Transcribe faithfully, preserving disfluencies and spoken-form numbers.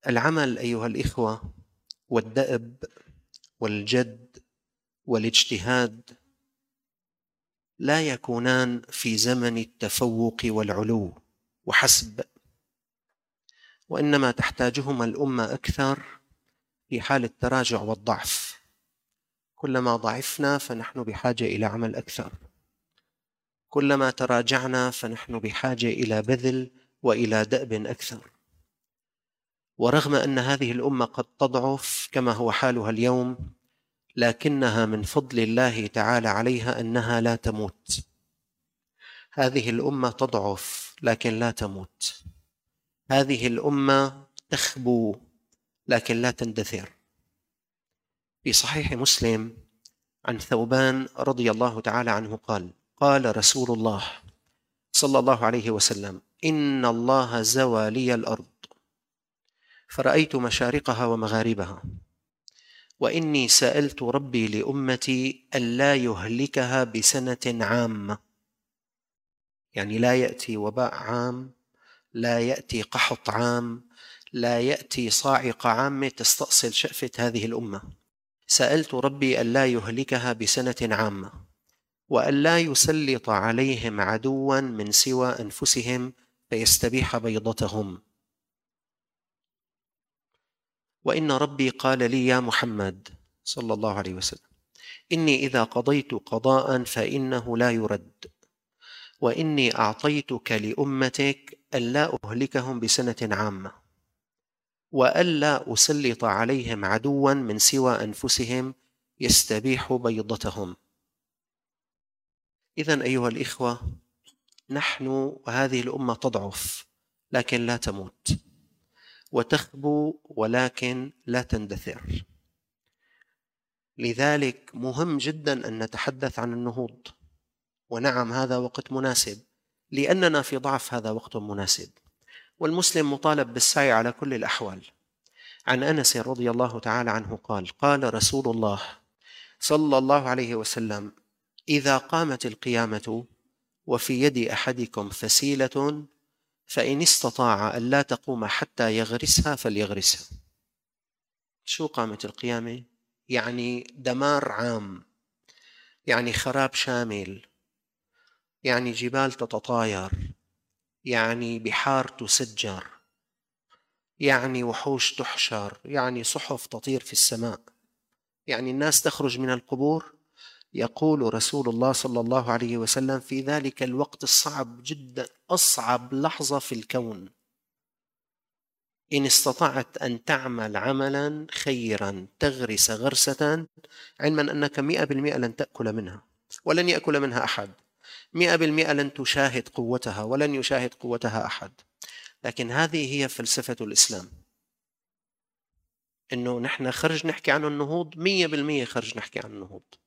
العمل أيها الإخوة والدأب والجد والاجتهاد لا يكونان في زمن التفوق والعلو وحسب، وإنما تحتاجهما الأمة أكثر في حال التراجع والضعف. كلما ضعفنا فنحن بحاجة إلى عمل أكثر، كلما تراجعنا فنحن بحاجة إلى بذل وإلى دأب أكثر. ورغم أن هذه الأمة قد تضعف كما هو حالها اليوم، لكنها من فضل الله تعالى عليها أنها لا تموت. هذه الأمة تضعف لكن لا تموت، هذه الأمة تخبو لكن لا تندثر. في صحيح مسلم عن ثوبان رضي الله تعالى عنه قال: قال رسول الله صلى الله عليه وسلم: إن الله زوى لي الأرض فرأيت مشارقها ومغاربها، وإني سألت ربي لأمتي ألا يهلكها بسنة عامة، يعني لا يأتي وباء عام، لا يأتي قحط عام، لا يأتي صاعقة عامة تستأصل شأفة هذه الأمة. سألت ربي ألا يهلكها بسنة عامة، وألا يسلط عليهم عدوا من سوى أنفسهم فيستبيح بيضتهم. وإن ربي قال لي يا محمد صلى الله عليه وسلم: إني إذا قضيت قضاء فإنه لا يرد، وإني أعطيتك لأمتك ألا أهلكهم بسنة عامة، وألا أسلط عليهم عدوا من سوى أنفسهم يستبيح بيضتهم. إذن أيها الإخوة، نحن وهذه الأمة تضعف لكن لا تموت، وتخبو ولكن لا تندثر. لذلك مهم جدا أن نتحدث عن النهوض، ونعم هذا وقت مناسب لأننا في ضعف، هذا وقت مناسب، والمسلم مطالب بالسعي على كل الأحوال. عن أنس رضي الله تعالى عنه قال: قال رسول الله صلى الله عليه وسلم: إذا قامت القيامة وفي يد أحدكم فسيلة فإن استطاع ألا تقوم حتى يغرسها فليغرسها. شو قامت القيامة؟ يعني دمار عام، يعني خراب شامل، يعني جبال تتطاير، يعني بحار تسجر، يعني وحوش تحشر، يعني صحف تطير في السماء، يعني الناس تخرج من القبور. يقول رسول الله صلى الله عليه وسلم: في ذلك الوقت الصعب جدا، أصعب لحظة في الكون، إن استطعت أن تعمل عملا خيرا تغرس غرسة، علما أنك مئة بالمئة لن تأكل منها ولن يأكل منها أحد، مئة بالمئة لن تشاهد قوتها ولن يشاهد قوتها أحد. لكن هذه هي فلسفة الإسلام، إنه نحن خرج نحكي عن النهوض، مئة بالمئة خرج نحكي عن النهوض.